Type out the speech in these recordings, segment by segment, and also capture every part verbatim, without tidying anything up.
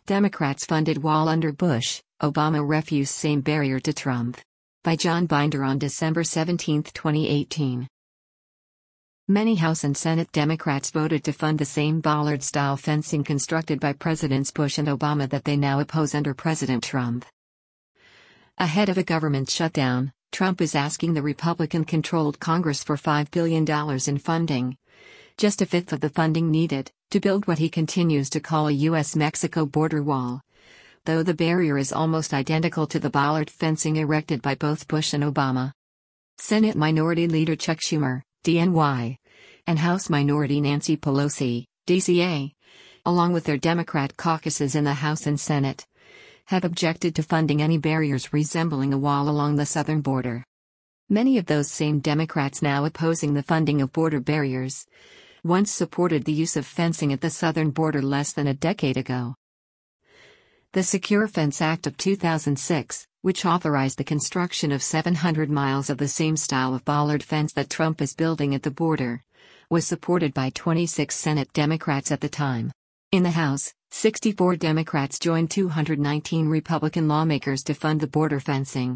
Democrats funded wall under Bush, Obama refused same barrier to Trump. By John Binder on December seventeenth, twenty eighteen. Many House and Senate Democrats voted to fund the same bollard-style fencing constructed by Presidents Bush and Obama that they now oppose under President Trump. Ahead of a government shutdown, Trump is asking the Republican-controlled Congress for five billion dollars in funding, just a fifth of the funding needed, to build what he continues to call a U S Mexico border wall, though the barrier is almost identical to the bollard fencing erected by both Bush and Obama. Senate Minority Leader Chuck Schumer, D N Y, and House Minority Nancy Pelosi, D C A, along with their Democrat caucuses in the House and Senate, have objected to funding any barriers resembling a wall along the southern border. Many of those same Democrats now opposing the funding of border barriers once supported the use of fencing at the southern border less than a decade ago. The Secure Fence Act of two thousand six, which authorized the construction of seven hundred miles of the same style of bollard fence that Trump is building at the border, was supported by twenty-six Senate Democrats at the time. In the House, sixty-four Democrats joined two hundred nineteen Republican lawmakers to fund the border fencing.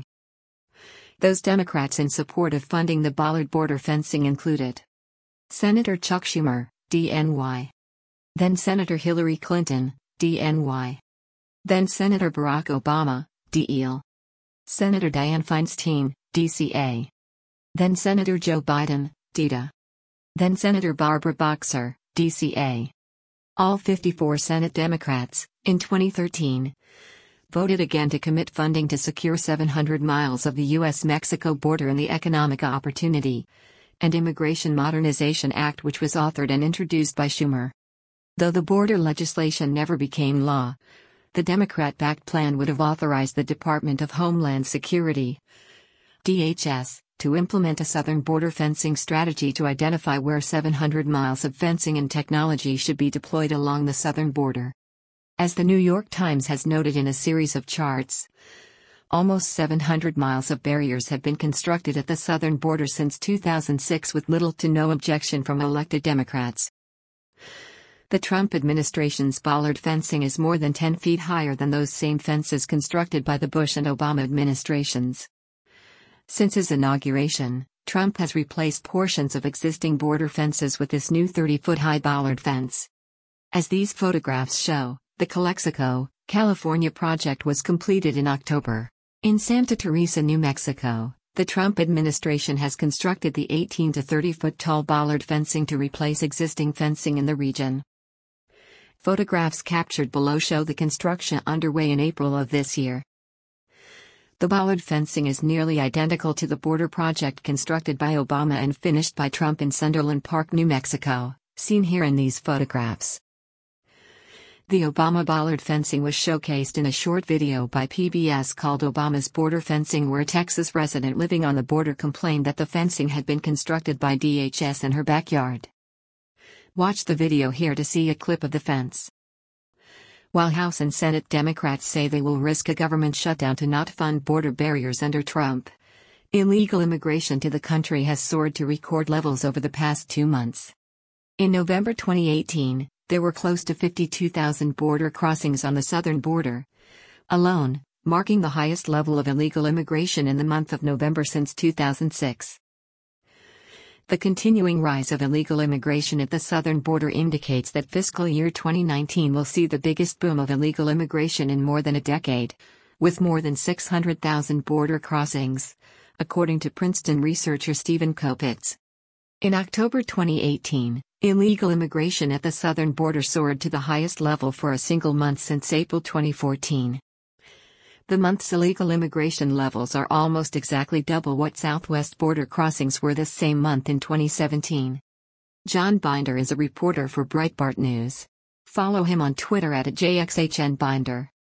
Those Democrats in support of funding the bollard border fencing included Senator Chuck Schumer, D N Y. Then Senator Hillary Clinton, D N Y. Then Senator Barack Obama, D L. Senator Dianne Feinstein, D C A. Then Senator Joe Biden, D D A. Then Senator Barbara Boxer, D C A. All fifty-four Senate Democrats, in twenty thirteen, voted again to commit funding to secure seven hundred miles of the U S Mexico border in the Economic Opportunity and Immigration Modernization Act, which was authored and introduced by Schumer. Though the border legislation never became law, the Democrat-backed plan would have authorized the Department of Homeland Security, D H S, to implement a southern border fencing strategy to identify where seven hundred miles of fencing and technology should be deployed along the southern border. As the New York Times has noted in a series of charts, almost seven hundred miles of barriers have been constructed at the southern border since two thousand six with little to no objection from elected Democrats. The Trump administration's bollard fencing is more than ten feet higher than those same fences constructed by the Bush and Obama administrations. Since his inauguration, Trump has replaced portions of existing border fences with this new thirty-foot-high bollard fence. As these photographs show, the Calexico, California project was completed in October. In Santa Teresa, New Mexico, the Trump administration has constructed the eighteen to thirty-foot-tall bollard fencing to replace existing fencing in the region. Photographs captured below show the construction underway in April of this year. The bollard fencing is nearly identical to the border project constructed by Obama and finished by Trump in Sunderland Park, New Mexico, seen here in these photographs. The Obama bollard fencing was showcased in a short video by P B S called Obama's Border Fencing, where a Texas resident living on the border complained that the fencing had been constructed by D H S in her backyard. Watch the video here to see a clip of the fence. While House and Senate Democrats say they will risk a government shutdown to not fund border barriers under Trump, illegal immigration to the country has soared to record levels over the past two months. In November twenty eighteen, there were close to fifty-two thousand border crossings on the southern border alone, marking the highest level of illegal immigration in the month of November since two thousand six. The continuing rise of illegal immigration at the southern border indicates that fiscal year twenty nineteen will see the biggest boom of illegal immigration in more than a decade, with more than six hundred thousand border crossings, according to Princeton researcher Stephen Kopitz. In October twenty eighteen, illegal immigration at the southern border soared to the highest level for a single month since April twenty fourteen. The month's illegal immigration levels are almost exactly double what southwest border crossings were this same month in twenty seventeen. John Binder is a reporter for Breitbart News. Follow him on Twitter at J X H N Binder.